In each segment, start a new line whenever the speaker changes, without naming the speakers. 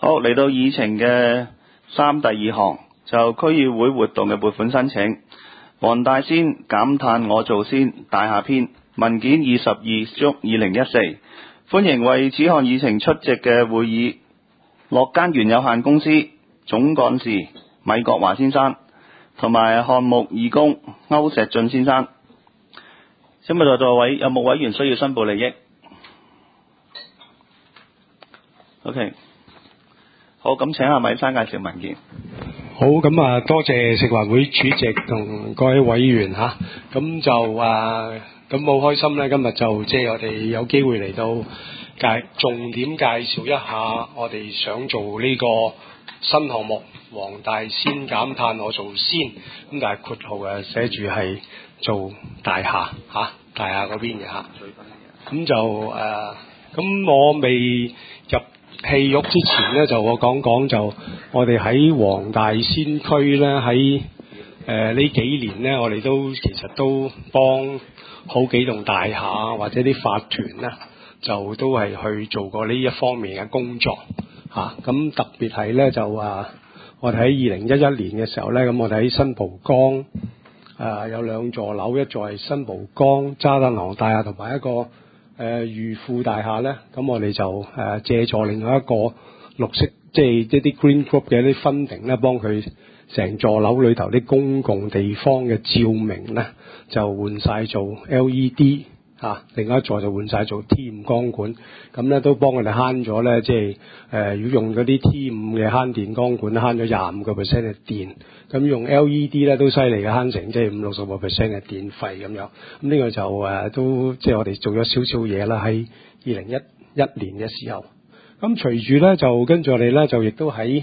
好，嚟到議程嘅第二項，就區議會活動嘅撥款申請。黃大仙減碳我做先大廈篇文件22/2014，歡迎為此項議程出席嘅會議樂耕園有限公司總幹事米國華先生，同埋項目義工歐石俊先生。請問在座位有冇委員需要申報利益？ OK， 好，咁請阿米生介紹文件。
好，咁啊，多謝食環會主席同各位委員吓，咁就咁好開心咧，今日就即係我哋有機會嚟到重點介紹一下我哋想做呢個新項目黃大仙減碳我做先，咁但係括號寫住係做大廈吓，大廈嗰邊嘅吓，咁就咁我未入戲肉之前咧，就我講就我哋喺黃大仙區咧，喺呢幾年咧，我哋其實都幫好幾棟大廈或者啲法團咧，就都係去做過呢一方面嘅工作嚇。咁特別係咧就我哋喺2011年嘅時候咧，咁我哋喺新蒲崗有兩座樓，一座係新蒲崗渣打銀行大廈，同埋一個裕富大廈咧，咁我哋就借助另外一個綠色，即係一啲 green group 嘅一啲 funding 咧，幫佢成座樓裏頭啲公共地方嘅照明咧，就換晒做 LED 嚇，另外一座就換晒做 T5 光管，咁咧都幫佢哋慳咗咧，即係如果用嗰啲 T5 嘅慳電光管，慳咗25% 嘅電，咁用 LED 咧都犀利嘅，慳成即係50-60% 嘅電費咁樣。咁呢個就都即係我哋做咗少少嘢啦，喺2011年嘅時候。咁隨住咧就跟住我哋咧就亦都喺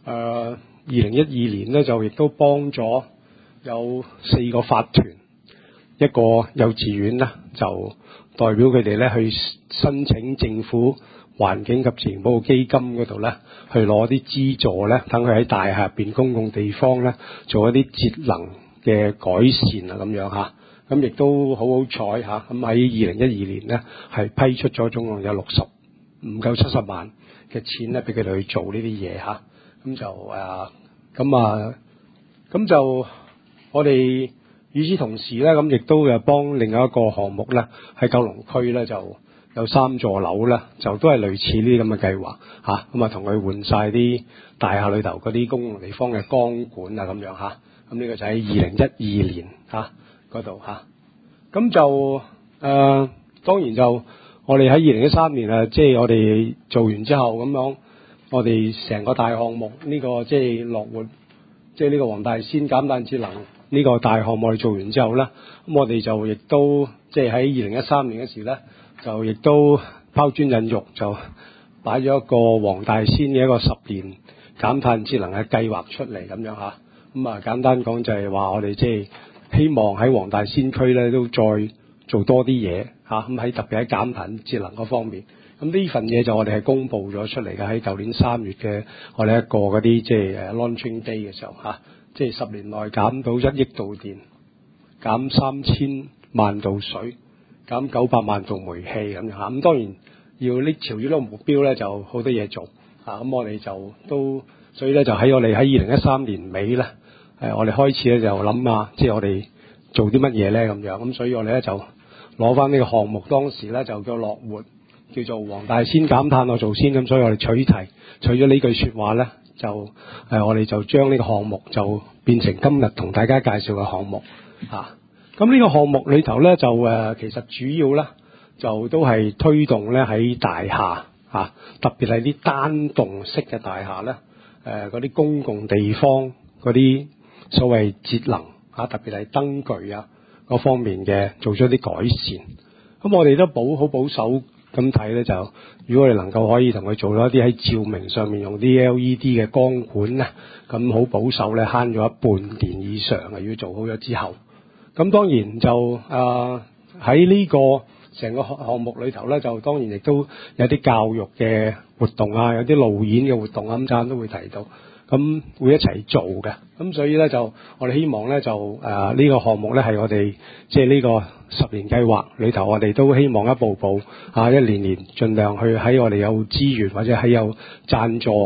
2012年咧就亦都幫咗有4個法團，一個幼稚園啦，就代表佢哋咧去申請政府環境及自然保護基金嗰度咧，去攞啲資助咧，等佢喺大廈入邊公共地方咧做一啲節能嘅改善啊咁樣嚇。咁亦都好好彩嚇，咁喺2012年咧係批出咗總共有唔夠70萬嘅錢咧，俾佢哋去做呢啲嘢嚇。咁就我哋與此同時咧，咁亦都有幫另外一個項目咧，喺九龍區咧就有3座樓咧，就都係類似呢啲咁嘅計劃嚇。咁同佢換晒啲大廈裏頭嗰啲公共地方嘅光管啊咁樣嚇。咁呢個就喺2012年嚇嗰度嚇。咁就當然就我哋喺2013年即係我哋做完之後咁樣，我哋成個大項目呢個即係樂活，即係呢個黃大仙減碳節能呢個大項目我哋做完之後咧，咁我哋就亦都即係喺2013年嗰時咧，就亦都拋磚引玉，就擺咗一個黃大仙嘅一個10年減碳節能嘅計劃出嚟咁樣嚇。咁簡單講就係話我哋即係希望喺黃大仙區咧都再做多啲嘢嚇。咁喺特別喺減碳節能嗰方面，咁呢份嘢就我哋係公佈咗出嚟嘅，喺舊年3月嘅我哋一個嗰啲即係launching day 嘅時候嚇，即係10年內減到1億度電，減3000萬度水，減900萬度煤氣咁樣嚇。咁當然要朝住呢個目標咧，就好多嘢做嚇。咁我哋就都所以咧就喺我哋喺2013年尾咧，我哋開始咧就諗啊，即係我哋做啲乜嘢咧咁樣。咁所以我哋咧就攞翻呢個項目，當時咧就叫樂活，叫做黃大仙減碳我做先。咁所以我哋取咗呢句說話咧，就我哋就將呢個項目就變成今日同大家介紹嘅項目嚇。咁呢個項目裏頭咧就其實主要咧就都係推動咧喺大廈嚇，特別係啲單棟式嘅大廈咧，嗰啲公共地方嗰啲所謂節能嚇，特別係燈具啊嗰方面嘅做咗啲改善。咁我哋都好保守咁睇咧，就如果我哋能夠可以同佢做咗一啲喺照明上面用啲 LED 嘅光管咧，咁好保守咧，慳咗一半電以上嘅。要做好咗之後，咁當然就喺呢個成個項目裏頭咧，就當然亦都有啲教育嘅活動啊，有啲路演嘅活動啊，咁陣間都會提到。咁會一齊做嘅。咁所以咧就我哋希望咧就呢個項目咧係我哋即係呢個10年計劃裏頭，我哋都希望一步步一年年盡量去喺我哋有資源或者喺有贊助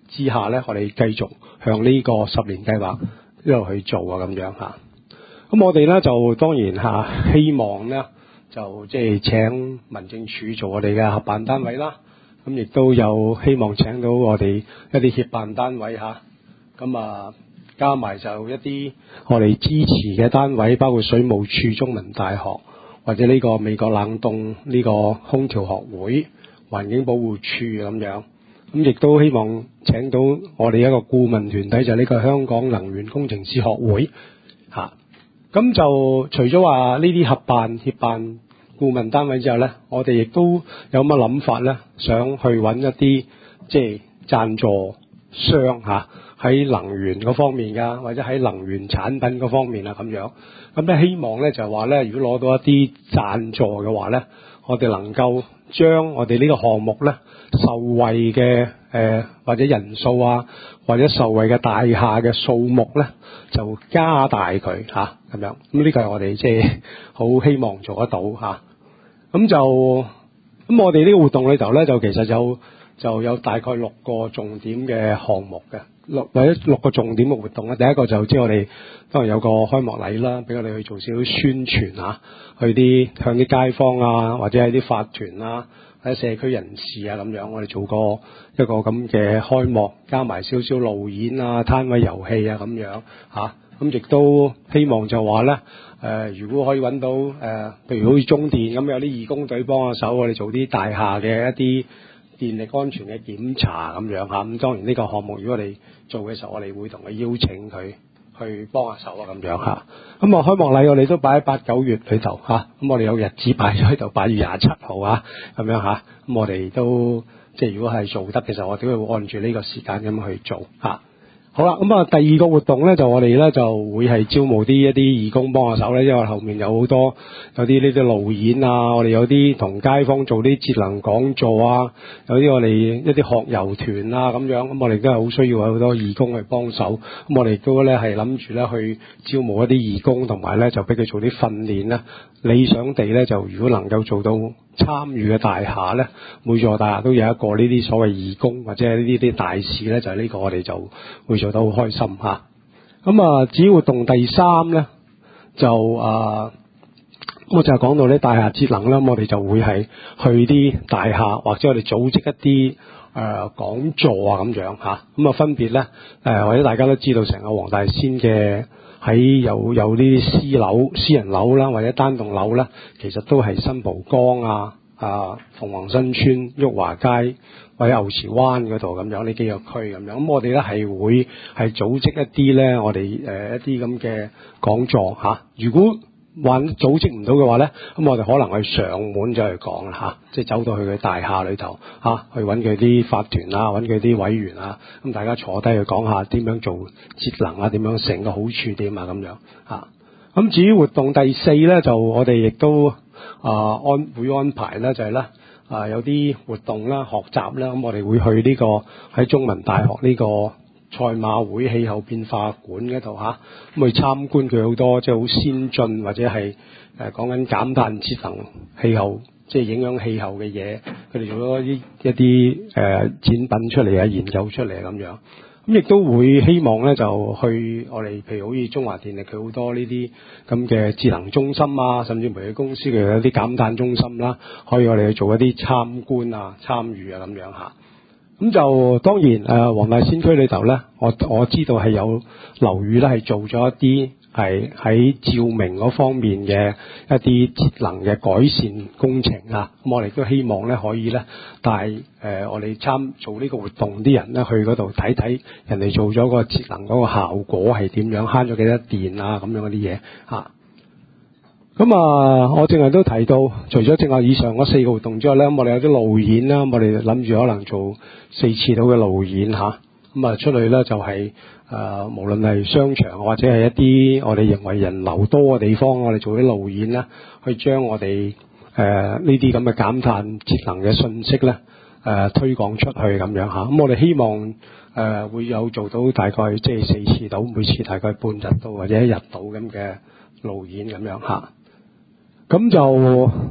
之下咧，我哋繼續向呢個10年計劃一路去做啊咁樣嚇。咁我哋咧就當然希望咧就即係請民政處做我哋嘅合辦單位啦。咁亦都有希望請到我哋一啲協辦單位嚇。咁加埋就一啲我哋支持嘅單位，包括水務署、中文大學或者呢個美國冷凍呢個空調學會、環境保護署咁樣。咁亦都希望請到我哋一個顧問團體，就係呢個香港能源工程師學會嚇。咁就除咗話呢啲協辦顧問單位之後咧，我哋亦都有乜諗法咧？想去揾一啲即係贊助商嚇。喺能源嗰方面㗎，或者喺能源產品嗰方面啊咁樣，咁咧希望咧就係話咧，如果攞到一啲贊助嘅話咧，我哋能夠將我哋呢個項目咧受惠嘅或者人數啊，或者受惠嘅大廈嘅數目咧，就加大佢嚇咁樣。咁呢個係我哋即係好希望做得到嚇。咁我哋呢個活動裏頭咧，就其實就有大概6個重點嘅項目嘅。或者6個重點嘅活動咧，第一個就即係我哋當然有個開幕禮啦，俾我哋去做少少宣傳嚇，去向啲街坊啊，或者係啲法團啊，或者社區人士啊咁樣，我哋做過一個咁嘅開幕，加埋少少路演啊、攤位遊戲啊咁樣嚇。咁亦都希望就話咧，如果可以揾到譬如好似中電咁有啲義工隊幫下手，我哋做啲大廈嘅一啲電力安全嘅檢查咁樣嚇。咁當然呢個項目如果我哋做嘅時候，我哋會同佢邀請佢去幫下手啊咁樣嚇。咁開幕禮我哋都擺喺8、9月裏頭嚇。咁我哋有日子擺咗喺度，8月27號啊咁樣嚇。咁我哋都即係如果係做得嘅時候，我哋都會按住呢個時間咁去做嚇。好啦，第二個活動咧，就我哋咧就會係招募一啲義工幫下手咧，因為後面有好多有啲呢啲路演啊，我哋有啲同街坊做啲節能講座啊，有啲我哋一啲學遊團啊咁樣，咁我哋都係好需要有好多義工去幫手，咁我哋都咧係諗住咧去招募一啲義工，同埋咧就俾佢做啲訓練啦。理想地咧就如果能夠做到參與嘅大廈咧，每座大廈都有一個呢啲所謂義工或者係呢啲大使咧，就係呢個我哋就會做得好開心嚇。至於活動第3咧，我就係講到呢大廈節能啦，我哋就會係去啲大廈或者我哋組織一啲講座啊咁樣嚇。分別咧或者大家都知道成個黃大仙嘅喺有呢啲私人樓啦，或者單棟樓啦，其實都係新蒲崗鳳凰新村、裕華街或者牛池灣嗰度咁樣呢幾個區咁樣。咁我哋咧係會係組織一啲咧，我哋一啲咁嘅講座嚇。如果組織唔到嘅話咧，咁我哋可能去上門就去講啦嚇，即係走到去佢大廈裏頭嚇，去揾佢啲法團啊，揾佢啲委員啊，咁大家坐低去講下點樣做節能啊，點樣成個好處點啊咁樣嚇。咁至於活動第4咧，就我哋亦都會安排咧，就係咧有啲活動啦、學習啦，咁我哋會去呢個喺中文大學呢個賽馬會氣候變化館嗰度嚇，咁去參觀佢好多即係好先進或者係講緊減碳節能氣候，即係影響氣候嘅嘢，佢哋做咗一啲展品出嚟啊，研究出嚟咁樣。咁亦都會希望咧，就去我哋譬如好似中華電力佢好多呢啲咁嘅智能中心啊，甚至乎佢公司佢有啲減碳中心啦，可以我哋去做一啲參觀啊、參與啊咁樣嚇。咁就當然黃大仙區裏頭咧，我知道係有樓宇咧係做咗一啲係喺照明嗰方面嘅一啲節能嘅改善工程啊。咁我哋都希望咧可以咧帶我哋做呢個活動啲人咧去嗰度睇睇人哋做咗個節能嗰個效果係點樣，慳咗幾多電啊咁樣嗰啲嘢嚇。我正話都提到，除咗正話以上嗰4個活動之外咧，我哋有啲路演啦，我哋諗住可能做4次到嘅路演嚇。出去咧就係無論係商場或者係一啲我哋認為人流多嘅地方，我哋做啲路演啦，去將我哋呢啲咁嘅減碳節能嘅信息咧推廣出去咁樣嚇。我哋希望會有做到大概即係4次到，每次大概半日到或者1日到咁嘅路演咁樣嚇。咁就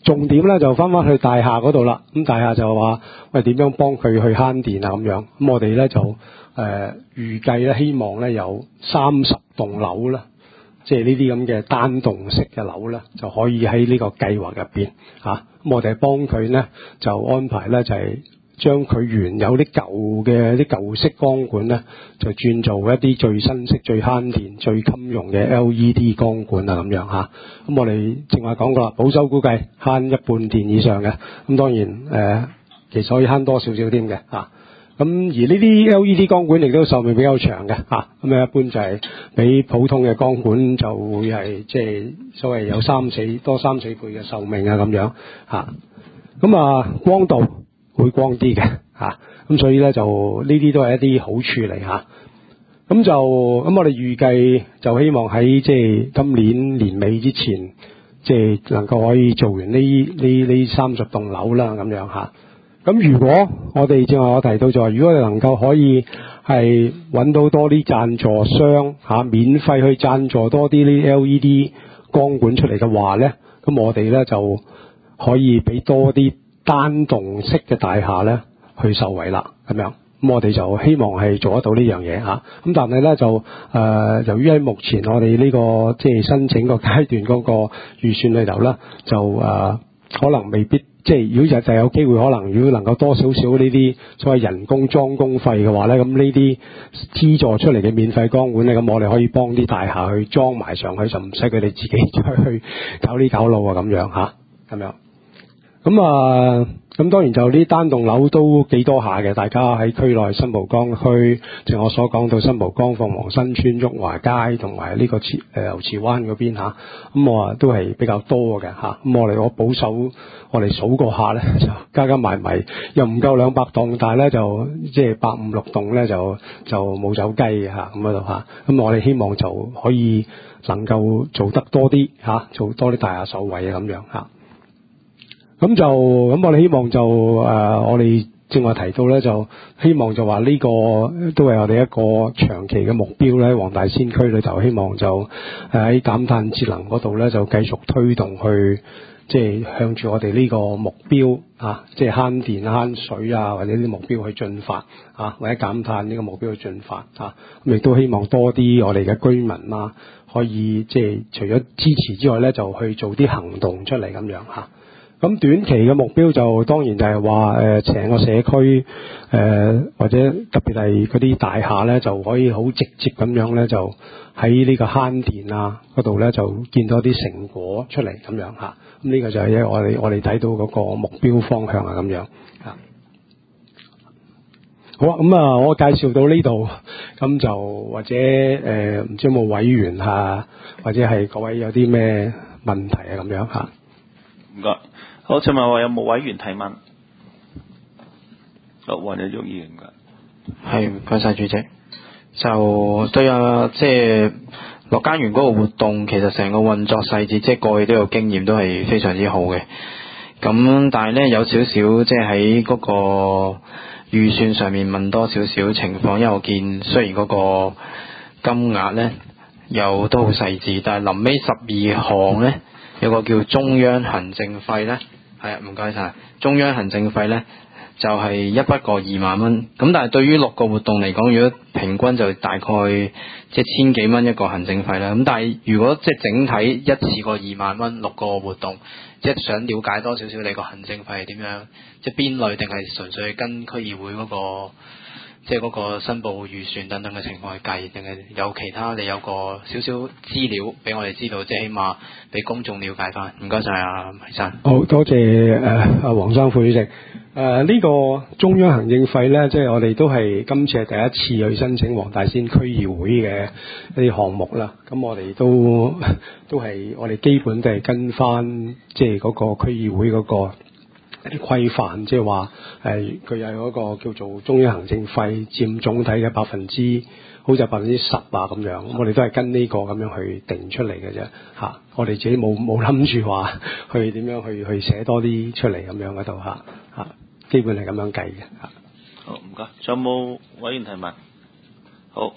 重點咧就翻去大廈嗰度啦。咁大廈就話喂，點樣幫佢去慳電啊咁樣。咁我哋咧就預計咧希望咧有30棟樓啦，即係呢啲咁嘅單棟式嘅樓咧，就可以喺呢個計劃入邊嚇。咁我哋幫佢咧就安排咧就係將佢原有啲舊式光管咧，就轉做一啲最新式、最慳電、最襟用嘅 LED 光管啊咁樣嚇。咁我哋正話講過啦，保守估計慳一半電以上嘅。咁當然其實可以慳多少少添嘅嚇。咁而呢啲 LED 光管亦都壽命比較長嘅嚇。咁一般就係比普通嘅光管就會係即係所謂有多3、4倍嘅壽命啊咁樣嚇。咁光度會光啲嘅嚇，咁所以咧就呢啲都係一啲好處嚟嚇。咁我哋預計就希望喺即係今年年尾之前，即係能夠可以做完呢30棟樓啦咁樣嚇。咁如果我哋正話我提到就話，如果你能夠可以係揾到多啲贊助商嚇，免費去贊助多啲呢 LED 光管出嚟嘅話咧，咁我哋咧就可以俾多啲單棟式嘅大廈咧去受惠啦，咁樣。咁我哋就希望係做得到呢樣嘢嚇。咁但係咧就由於喺目前我哋呢個即係申請個階段嗰個預算裏頭咧，就可能未必即係如果就有機會，可能如果能夠多少少呢啲所謂人工裝工費嘅話咧，咁呢啲資助出嚟嘅免費光管咧，咁我哋可以幫啲大廈去裝埋上去，就唔使佢哋自己再去搞呢搞路啊咁樣嚇，咁樣。咁當然就呢單棟樓都幾多下嘅，大家喺區內新蒲崗區，正我所講到新蒲崗、鳳凰新村、旭華街同埋呢個牛池灣嗰邊嚇，咁我話都係比較多嘅嚇。咁我保守我哋數過下咧，就加埋又唔夠200棟，但係咧就即係150、6棟咧就冇走雞嘅嚇咁嗰度嚇。咁我哋希望就可以能夠做得多啲嚇，做多啲大廈受惠啊咁樣嚇。咁我哋希望就我哋正話提到咧，就希望就話呢個都係我哋一個長期嘅目標咧。黃大仙區咧就希望就喺減碳節能嗰度咧就繼續推動去，即係向住我哋呢個目標啊，即係慳電慳水啊，或者啲目標去進發啊，或者減碳呢個目標去進發啊。咁亦都希望多啲我哋嘅居民啊，可以即係除咗支持之外咧，就去做啲行動出嚟咁樣嚇。咁短期嘅目標就當然就係話成個社區或者特別係嗰啲大廈咧，就可以好直接咁樣咧，就喺呢個慳電啊嗰度咧，就見到啲成果出嚟咁樣嚇。咁呢個就係我哋睇到嗰個目標方向啊咁樣嚇。好啊，咁我介紹到呢度，咁就或者唔知有冇委員啊，或者係各位有啲咩問題啊咁樣嚇。
唔該。好，請問有冇委員提問？好，黃日忠議員㗎。
係，唔該晒主席。就對啊，即係樂家園嗰個活動，其實成個運作細節，即係過去都有經驗，都係非常之好嘅。咁但係咧有少少，即係喺嗰個預算上面問多少少情況，因為我見雖然嗰個金額咧又都好細緻，但係臨尾12項咧有個叫中央行政費咧。係啊，唔該晒。中央行政費咧就係一筆過2萬蚊，咁但係對於6個活動嚟講，如果平均就大概即係千幾蚊一個行政費啦。咁但係如果即係整體一次過2萬蚊6個活動，即係想了解多少少你個行政費係點樣，即係邊類定係純粹跟區議會嗰個即係嗰個申報預算等等嘅情況去計，定係有其他你有個少少資料俾我哋知道，即係起碼俾公眾了解翻。唔該晒啊，黎生。
好多謝阿黃生副主席。呢個中央行政費咧，即係我哋都係今次係第一次去申請黃大仙區議會嘅一啲項目啦。咁我哋都係我哋基本都係跟翻即係嗰個區議會嗰個一啲規範，即係話佢有嗰個叫做中央行政費佔總體嘅好似係10%啊咁樣，我哋都係跟呢個咁樣去定出嚟嘅啫嚇。我哋自己冇諗住話去點樣去寫多啲出嚟咁樣嗰度嚇，基本係咁樣計嘅嚇。
好，唔該。仲有冇委員提問？好，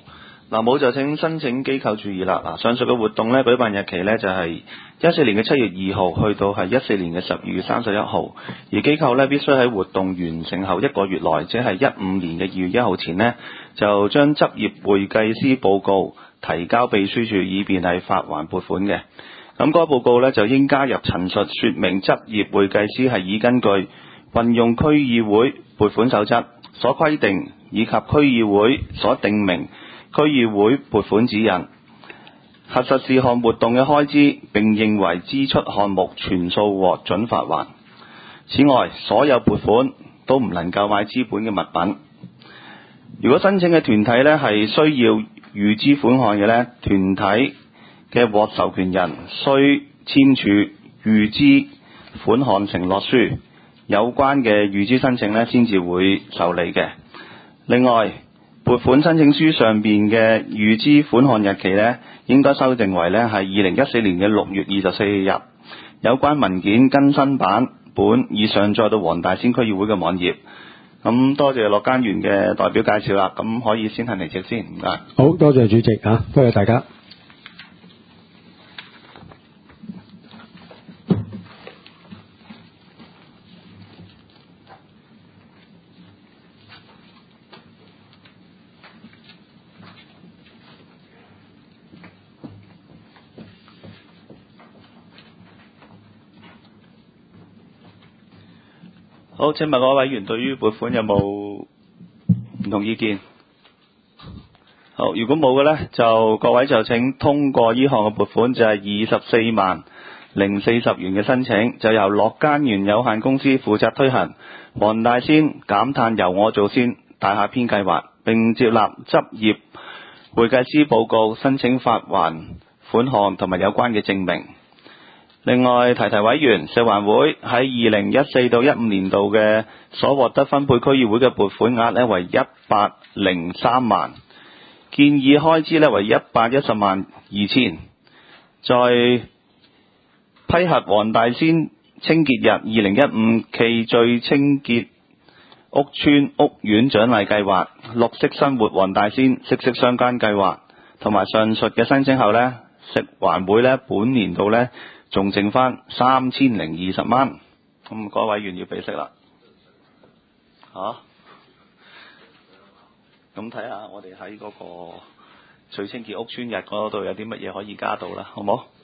嗱，冇就請申請機構注意啦。嗱，上述嘅活動咧，舉辦日期咧就係14年嘅7月2號，去到係14年嘅12月31號。而機構咧必須喺活動完成後1個月內，即係15年嘅2月1號前呢，就將執業會計師報告提交秘書處，以便係發還撥款嘅。咁該報告咧就應加入陳述，說明執業會計師係已根據運用區議會撥款守則所規定，以及區議會所訂明區議會撥款指引，核實事項活動嘅開支，並認為支出項目全數獲准發還。此外，所有撥款都唔能夠買資本嘅物品。如果申請嘅團體呢係需要預支款項嘅呢，團體嘅獲授權人須簽署預支款項承諾書，有關嘅預支申請呢先至會受理嘅。另外，撥款申請書上邊嘅預支款項日期呢，應該修訂為呢係2014年嘅6月24日。有關文件更新版本已上載到黃大仙區議會嘅網頁。咁多謝樂耕園嘅代表介紹啦，咁可以先行離席先，唔該。
好多謝主席啊，多謝大家。
好，請問各位委員對於撥款有冇唔同意見？好，如果冇嘅呢，就各位就請通過呢項嘅撥款，就係24萬040元嘅申請，就由樂耕園有限公司負責推行黃大仙減碳由我做先大廈編計劃，並接納執業會計師報告申請發還款項同埋有關嘅證明。另外提提委員，食環會喺2014到15年度嘅所獲得分配區議會嘅撥款額呢為103萬，建議開支呢為110萬2千。在批核黃大仙清潔日2015暨最清潔屋邨屋苑獎勵計劃、綠色生活黃大仙息息相關計劃同埋上述嘅申請後呢，食環會呢本年度呢仲剩翻3020蚊，咁各位委員要俾息啦。咁睇下我哋喺嗰個最清潔屋邨日嗰度有啲乜嘢可以加到啦，好冇？